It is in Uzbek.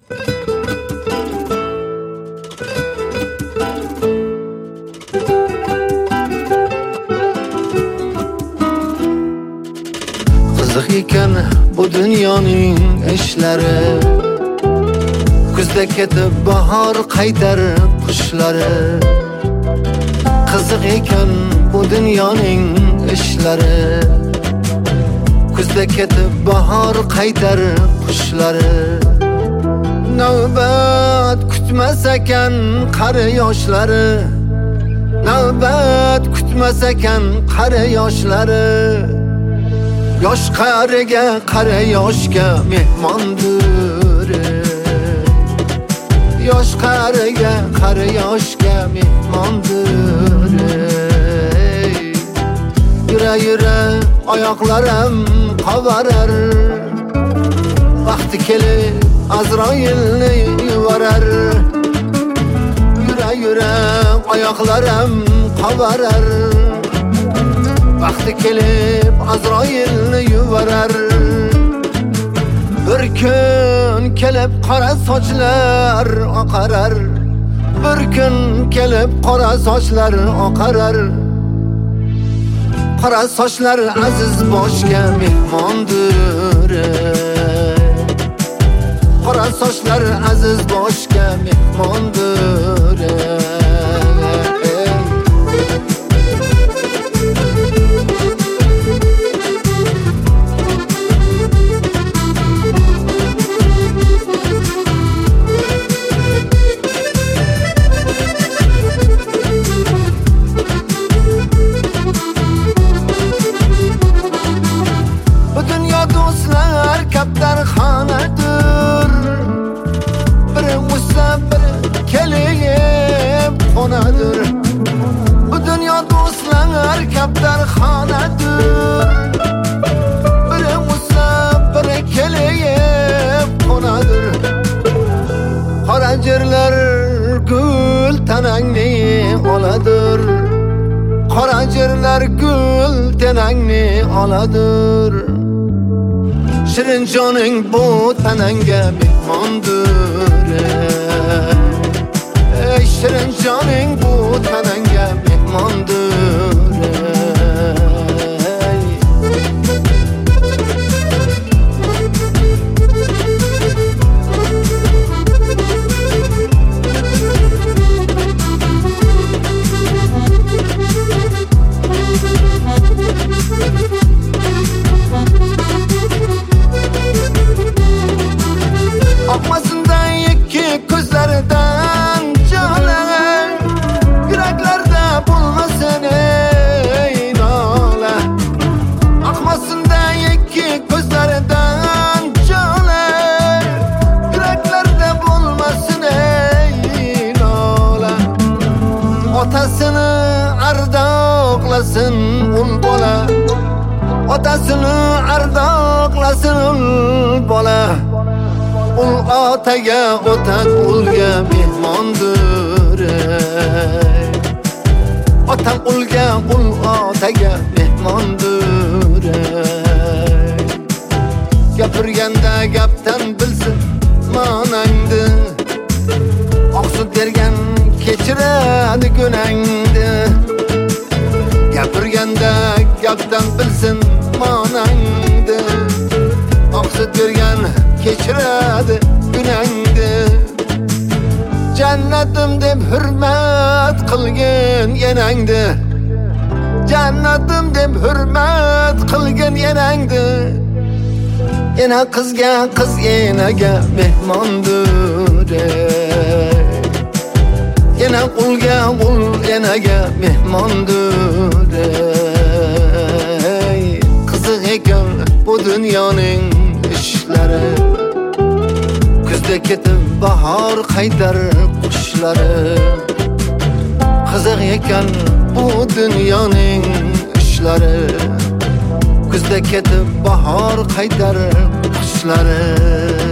Qiziq ekan bu dunyoning ishlari, kuzda ketib bahor qaytar qushlari. Qiziq ekan bu dunyoning ishlari, kuzda ketib bahor qaytar qushlari. Navbat kutmas ekan qari yoshlari, navbat kutmas ekan qari yoshlari. Yosh qariga qari yoshga mehmondir, yosh qariga qari yoshga mehmondir. Yura yura oyoqlarim qavarar, vaqti kelib Azroilni yuvarar. Yura yura oyoqlarim qavarar, vaqti kelib Azroilni yuvarar. Bir kun kelib qora sochlar oqarar, bir kun kelib qora sochlar oqarar. Qora sochlar aziz boshga mehmondir, qora sochlar aziz boshga mehmondir. Kaptarxonadir, biri o'sa biri kelib qonadir. Bu dunyo do'stlar kaptarxonadir, biri o'sa biri kelib qonadir. Qora jerlar gul tanangni oladir, qora jerlar gul tanangni oladir. Shirin joning bu tananga mehmondir, ey shirin joning bu tananga mehmondir. Oqmasindan ikki ko'zlaridan jo'lan, yuraklarda bo'lmasin ey nola. Oqmasindan ikki ko'zlaridan jo'lan, yuraklarda bo'lmasin ey nola. Otasini ardoqlasin ul bola, otasini ardoqlasin ul bola. Ul otaga ota ulga mehmondir, ota ulga ul otaga mehmondir. Gapirganda gapdan bilsin ma'nangni, oqsut bergan kechiradi gunangni. Gapirganda gapdan bilsin ma'nangni, oqsut bergan kechiradi gunangni. Jannatim deb hurmat qilgin enangni, jannatim deb hurmat qilgin enangni. Ena qizga qiz enaga mehmondir, ena qulga qul enaga mehmondir. Qiziq ekan bu dunyoning ishlari, kuzda ketib bahor qaytar qushlari. Qiziq ekan bu dunyoning ishlari, kuzda ketib bahor qaytar qushlari.